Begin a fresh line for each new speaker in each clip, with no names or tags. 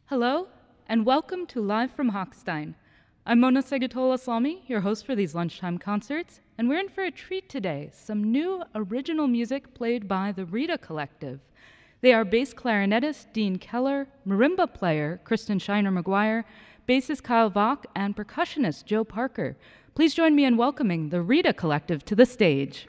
Hello, and welcome to Live from Hochstein. I'm Mona Segatola-Salmi, your host for these lunchtime concerts, and we're in for a treat today, some new original music played by the Rita Collective. They are bass clarinetist Dean Keller, marimba player Kristen Shiner-McGuire, bassist Kyle Vock, and percussionist Joe Parker. Please join me in welcoming the Rita Collective to the stage.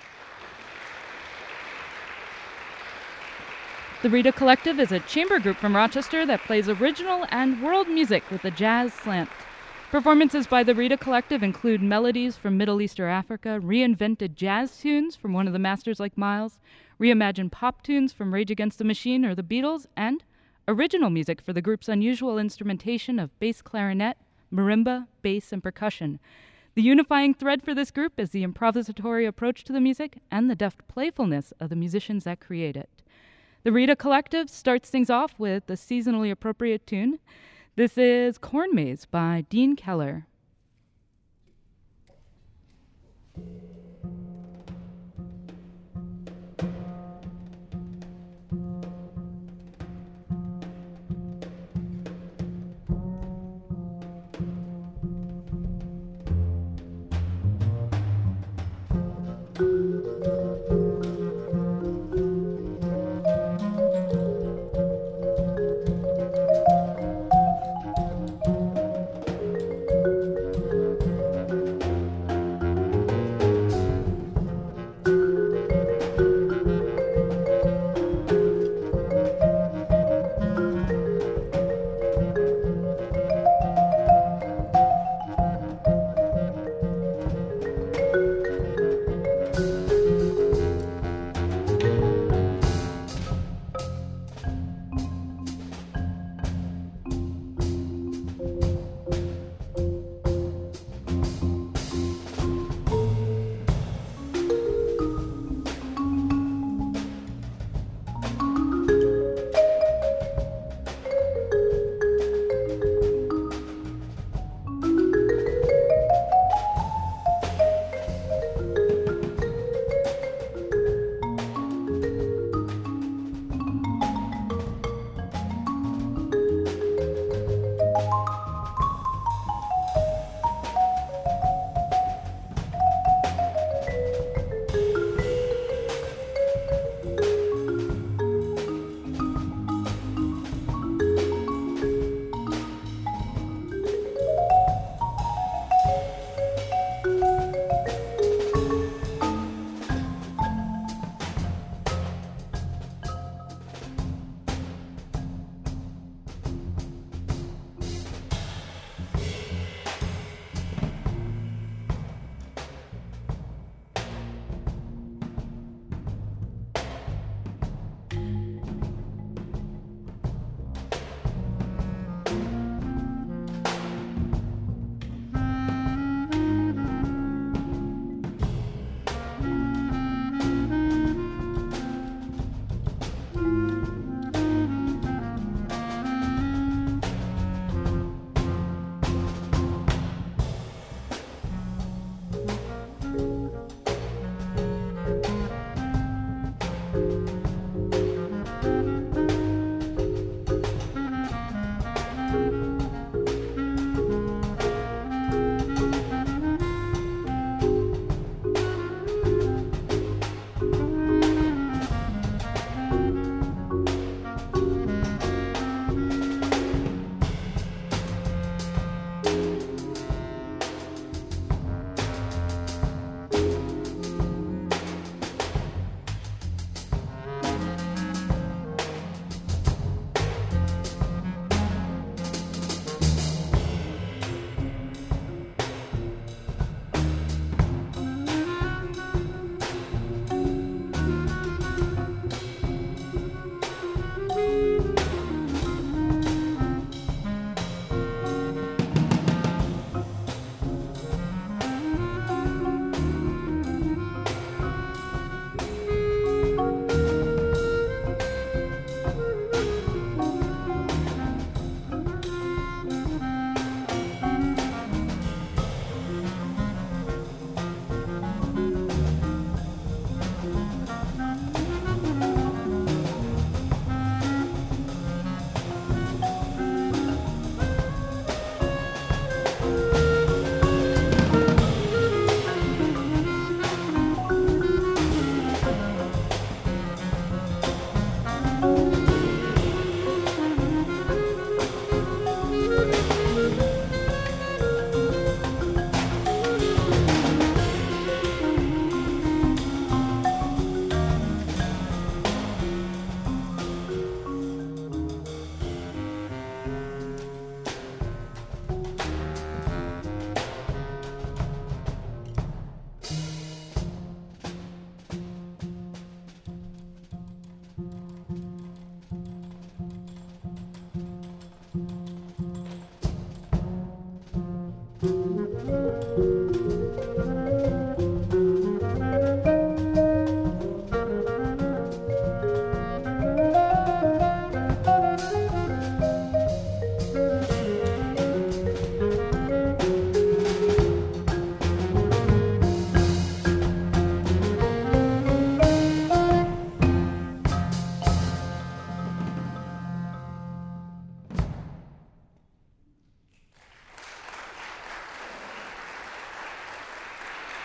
The Rita Collective is a chamber group from Rochester that plays original and world music with a jazz slant. Performances by the Rita Collective include melodies from Middle East or Africa, reinvented jazz tunes from one of the masters like Miles, reimagined pop tunes from Rage Against the Machine or the Beatles, and original music for the group's unusual instrumentation of bass clarinet, marimba, bass, and percussion. The unifying thread for this group is the improvisatory approach to the music and the deft playfulness of the musicians that create it. The Rita Collective starts things off with a seasonally appropriate tune. This is Corn Maze by Dean Keller.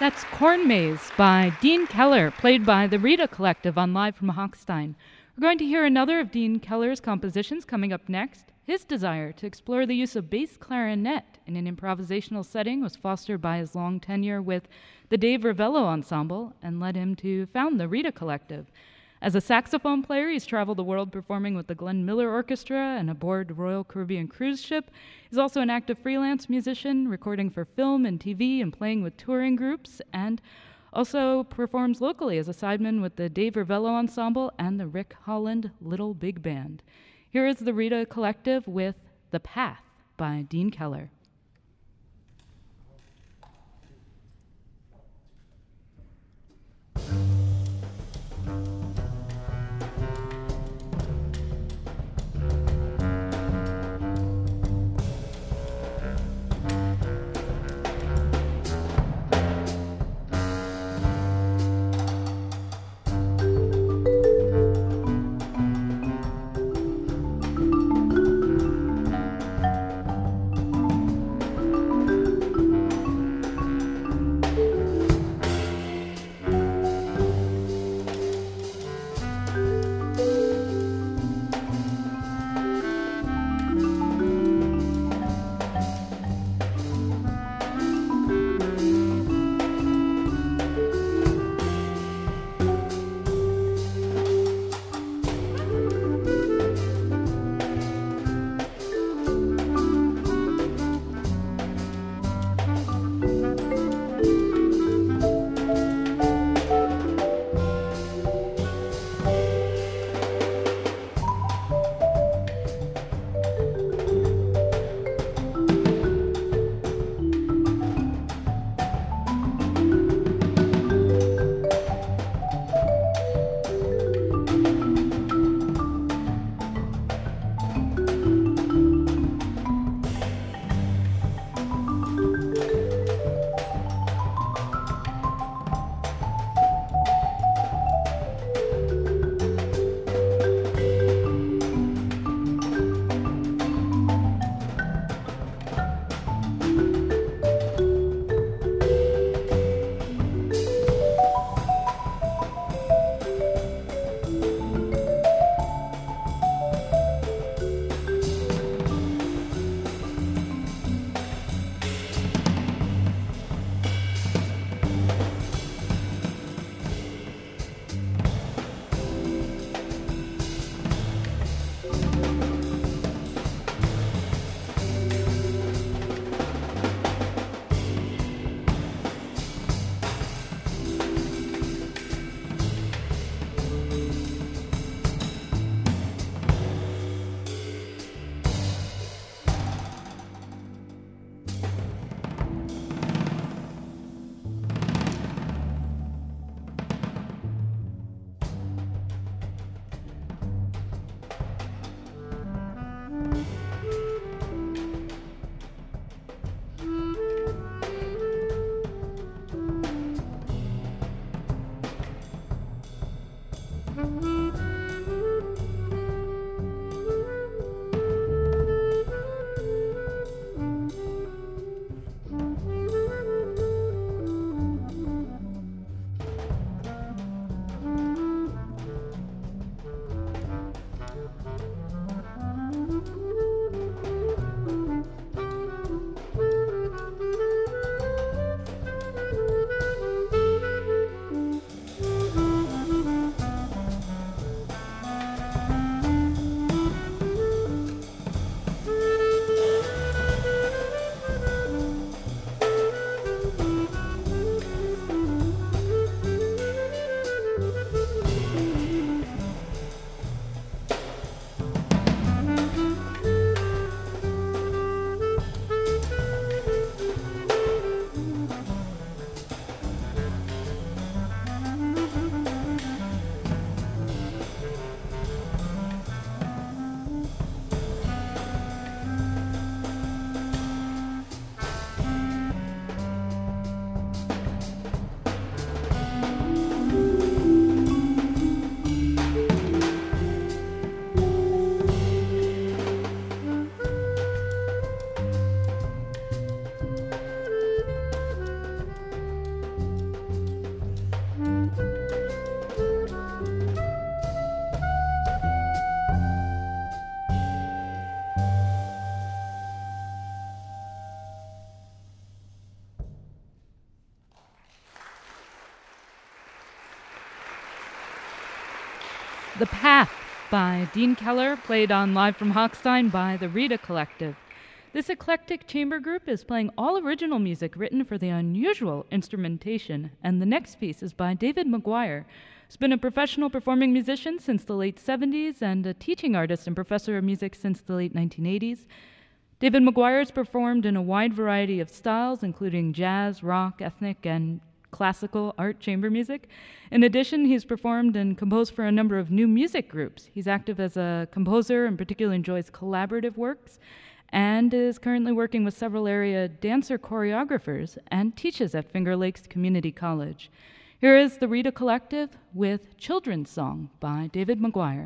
That's Corn Maze by Dean Keller, played by the Rita Collective on Live from Hochstein. We're going to hear another of Dean Keller's compositions coming up next. His desire to explore the use of bass clarinet in an improvisational setting was fostered by his long tenure with the Dave Ravello Ensemble and led him to found the Rita Collective. As a saxophone player, he's traveled the world performing with the Glenn Miller Orchestra and aboard the Royal Caribbean cruise ship. He's also an active freelance musician, recording for film and TV and playing with touring groups, and also performs locally as a sideman with the Dave Ravello Ensemble and the Rick Holland Little Big Band. Here is the Rita Collective with The Path by Dean Keller. The Path by Dean Keller, played on Live from Hochstein by the Rita Collective. This eclectic chamber group is playing all original music written for the unusual instrumentation, and the next piece is by David McGuire, who's been a professional performing musician since the late 70s and a teaching artist and professor of music since the late 1980s. David McGuire has performed in a wide variety of styles, including jazz, rock, ethnic, and classical art chamber music. In addition, he's performed and composed for a number of new music groups. He's active as a composer and particularly enjoys collaborative works, and is currently working with several area dancer choreographers and teaches at Finger Lakes Community College. Here is the Rita Collective with Children's Song by David McGuire.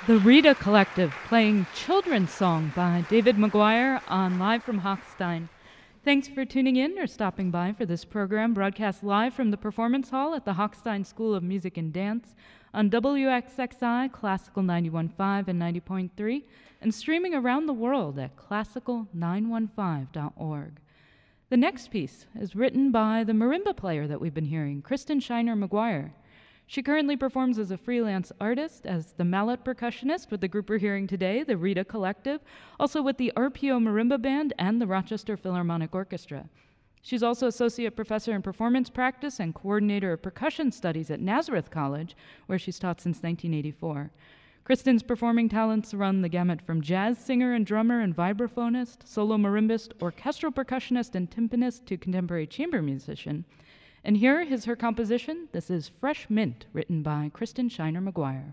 The Rita Collective playing Children's Song by David McGuire on Live from Hochstein. Thanks for tuning in or stopping by for this program, broadcast live from the Performance Hall at the Hochstein School of Music and Dance on WXXI Classical 91.5 and 90.3, and streaming around the world at classical915.org. The next piece is written by the marimba player that we've been hearing, Kristen Shiner McGuire. She currently performs as a freelance artist, as the mallet percussionist with the group we're hearing today, the Rita Collective, also with the RPO Marimba Band and the Rochester Philharmonic Orchestra. She's also associate professor in performance practice and coordinator of percussion studies at Nazareth College, where she's taught since 1984. Kristen's performing talents run the gamut from jazz singer and drummer and vibraphonist, solo marimbist, orchestral percussionist, and timpanist to contemporary chamber musician. And here is her composition. This is Fresh Mint, written by Kristen Shiner McGuire.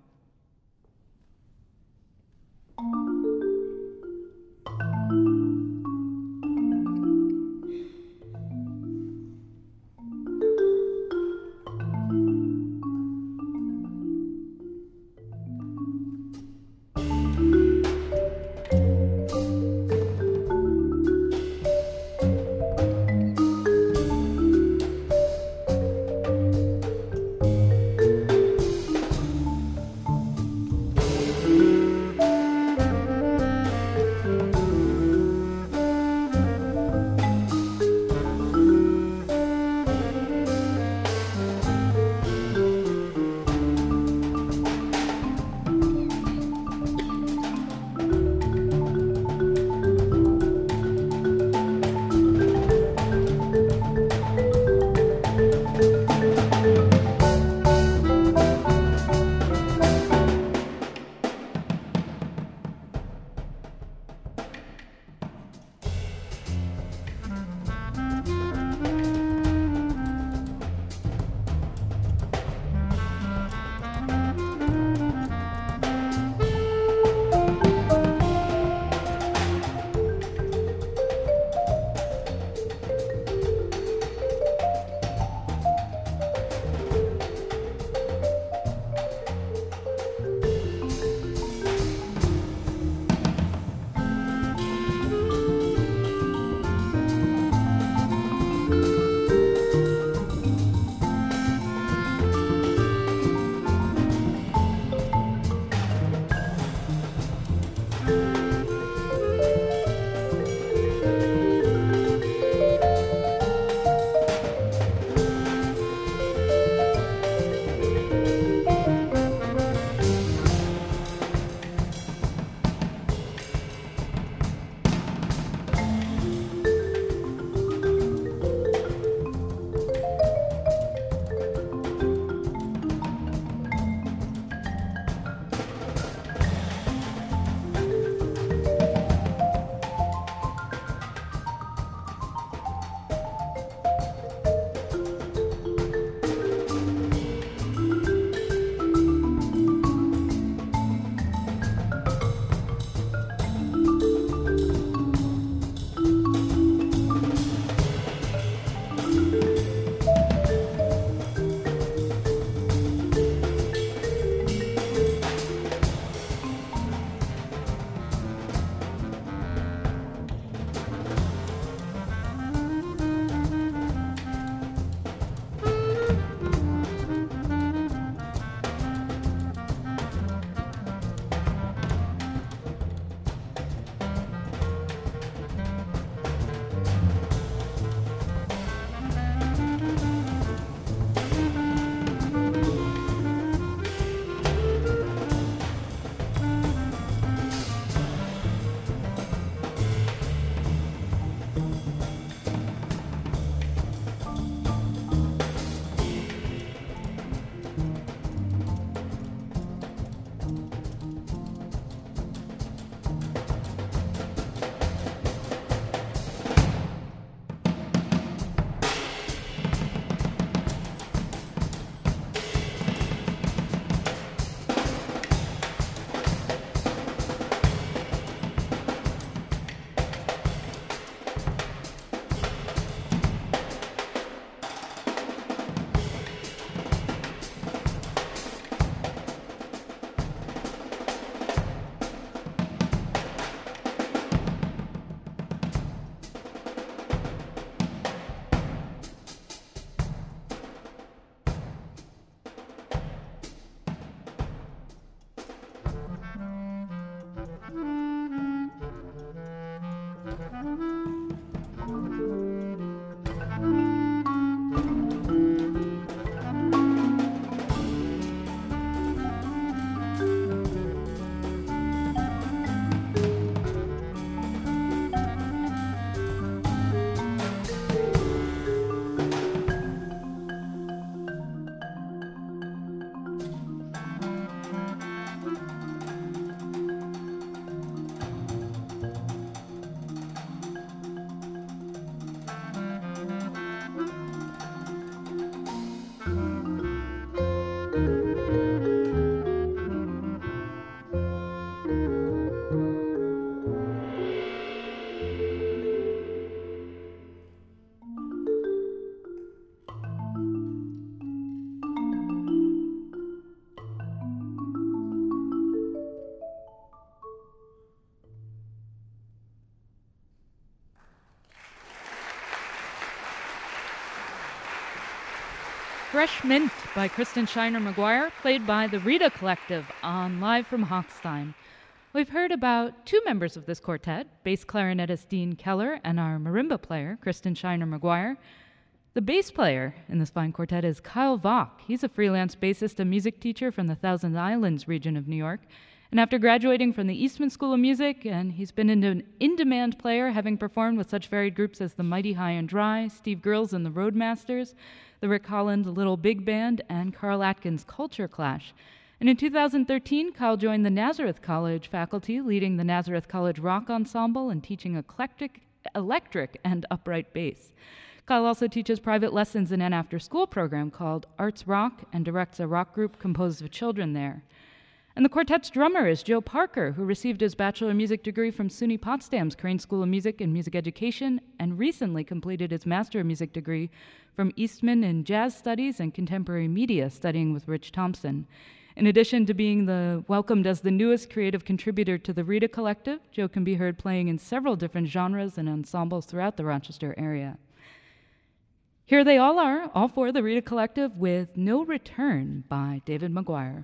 Fresh Mint by Kristen Shiner McGuire, played by the Rita Collective on Live from Hochstein. We've heard about two members of this quartet, bass clarinetist Dean Keller and our marimba player, Kristen Shiner McGuire. The bass player in this fine quartet is Kyle Vach. He's a freelance bassist and music teacher from the Thousand Islands region of New York. And after graduating from the Eastman School of Music, and he's been an in-demand player, having performed with such varied groups as the Mighty High and Dry, Steve Girls and the Roadmasters, the Rick Holland Little Big Band, and Carl Atkins' Culture Clash. And in 2013, Kyle joined the Nazareth College faculty, leading the Nazareth College Rock Ensemble and teaching electric and upright bass. Kyle also teaches private lessons in an after-school program called Arts Rock and directs a rock group composed of children there. And the quartet's drummer is Joe Parker, who received his bachelor of music degree from SUNY Potsdam's Crane School of Music and Music Education and recently completed his master of music degree from Eastman in Jazz Studies and Contemporary Media, studying with Rich Thompson. In addition to being welcomed as the newest creative contributor to the Rita Collective, Joe can be heard playing in several different genres and ensembles throughout the Rochester area. Here they all are, all four, the Rita Collective, with No Return by David McGuire.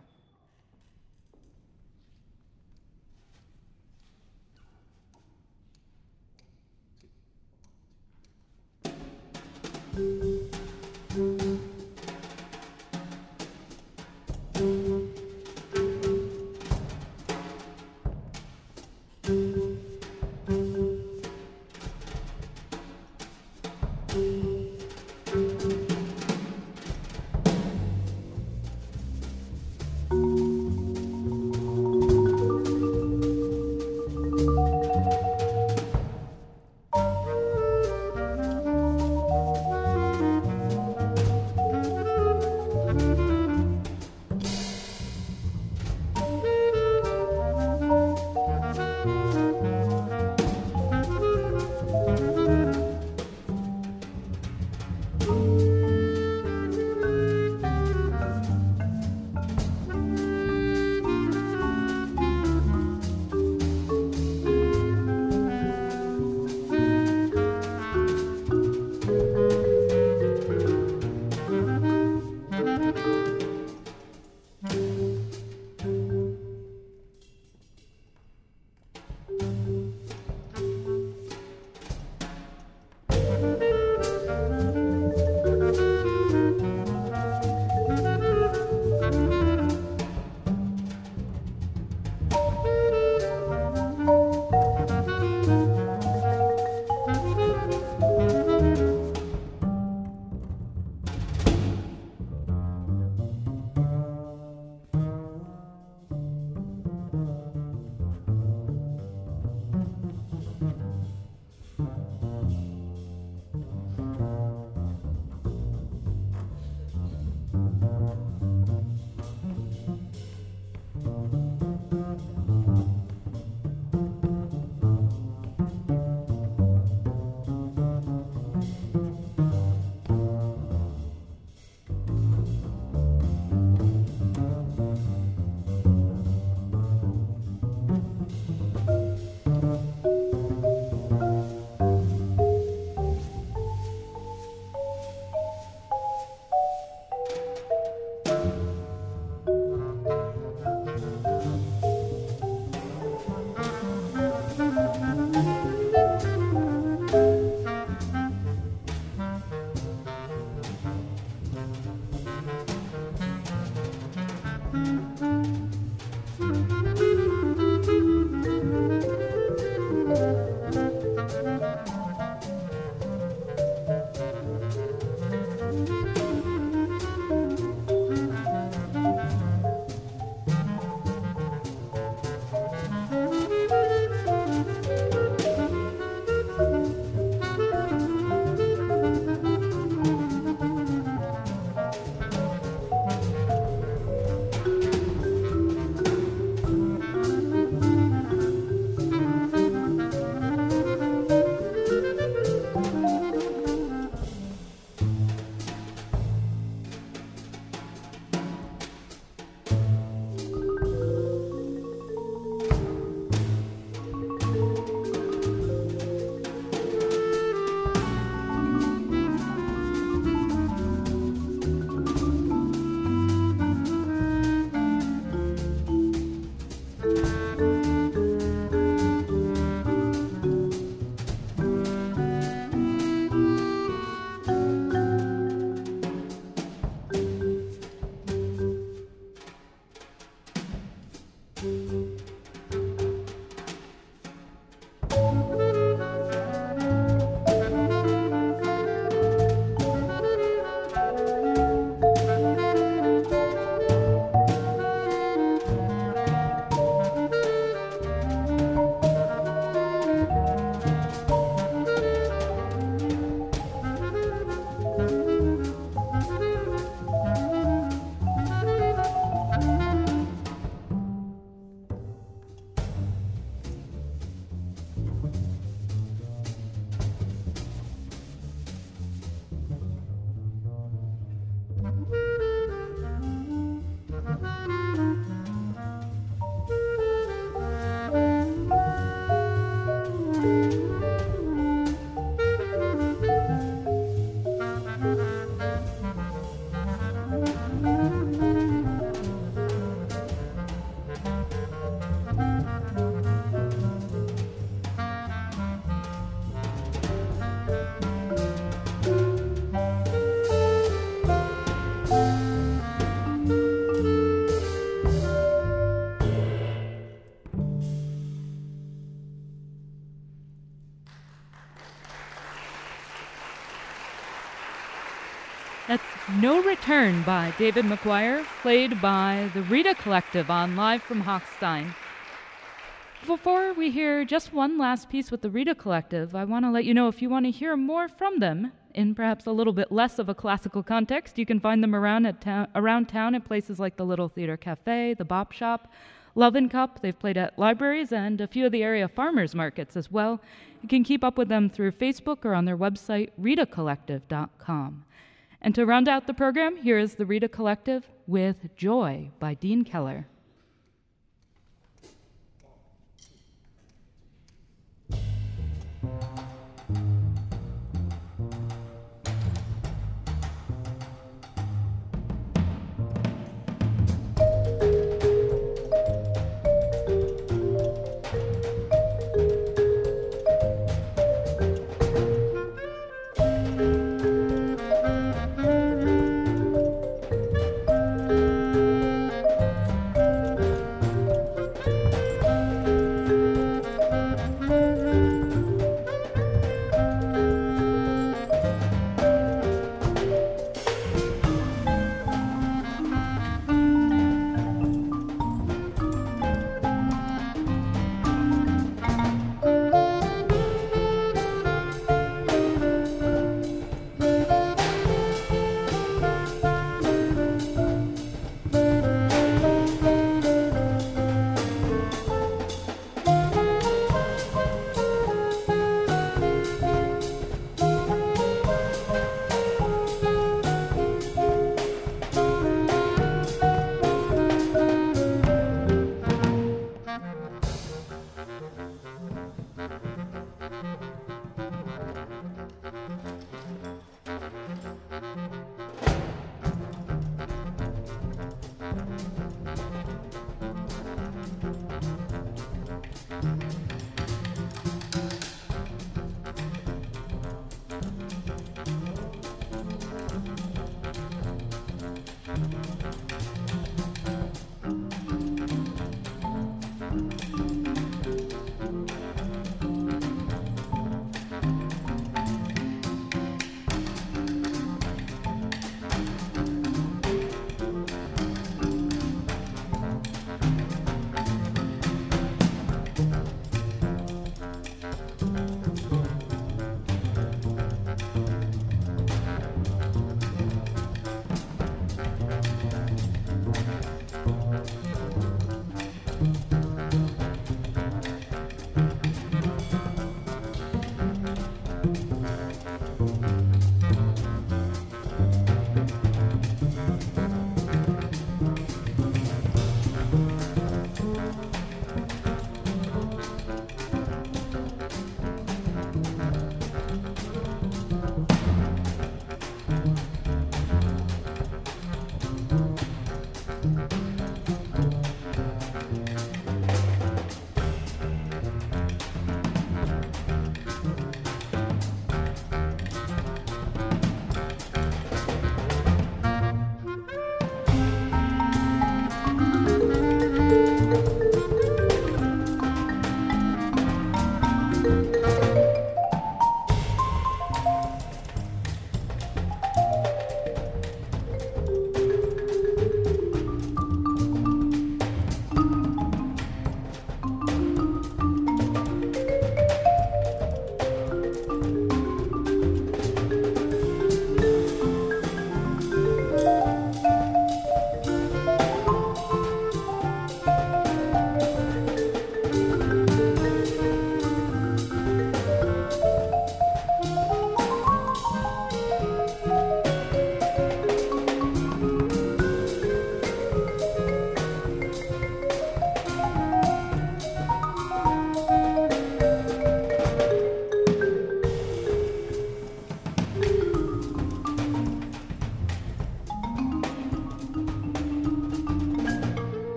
No Return by David McGuire, played by the Rita Collective on Live from Hochstein. Before we hear just one last piece with the Rita Collective, I want to let you know if you want to hear more from them in perhaps a little bit less of a classical context, you can find them around town at places like the Little Theater Cafe, the Bop Shop, Love and Cup. They've played at libraries and a few of the area farmers markets as well. You can keep up with them through Facebook or on their website, ritacollective.com. And to round out the program, here is the Rita Collective with Joy by Dean Keller.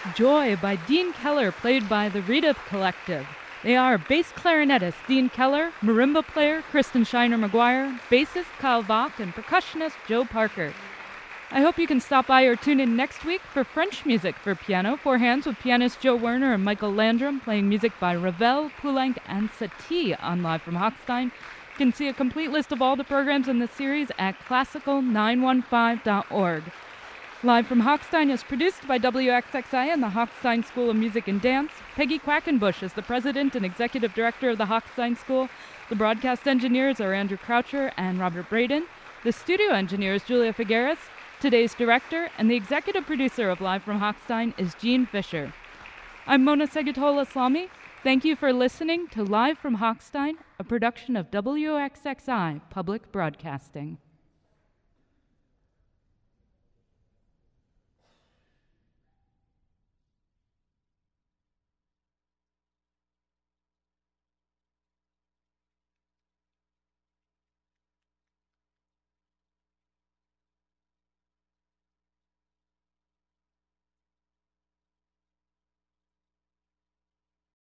Joy by Dean Keller, played by the Rita Collective. They are bass clarinetist Dean Keller, marimba player Kristen Shiner-McGuire, bassist Kyle Vach, and percussionist Joe Parker. I hope you can stop by or tune in next week for French music for piano, four hands with pianist Joe Werner and Michael Landrum, playing music by Ravel, Poulenc, and Satie on Live from Hochstein. You can see a complete list of all the programs in the series at classical915.org. Live from Hochstein is produced by WXXI and the Hochstein School of Music and Dance. Peggy Quackenbush is the president and executive director of the Hochstein School. The broadcast engineers are Andrew Croucher and Robert Braden. The studio engineer is Julia Figueres. Today's director and the executive producer of Live from Hochstein is Jean Fisher. I'm Mona Segutola-Islami. Thank you for listening to Live from Hochstein, a production of WXXI Public Broadcasting.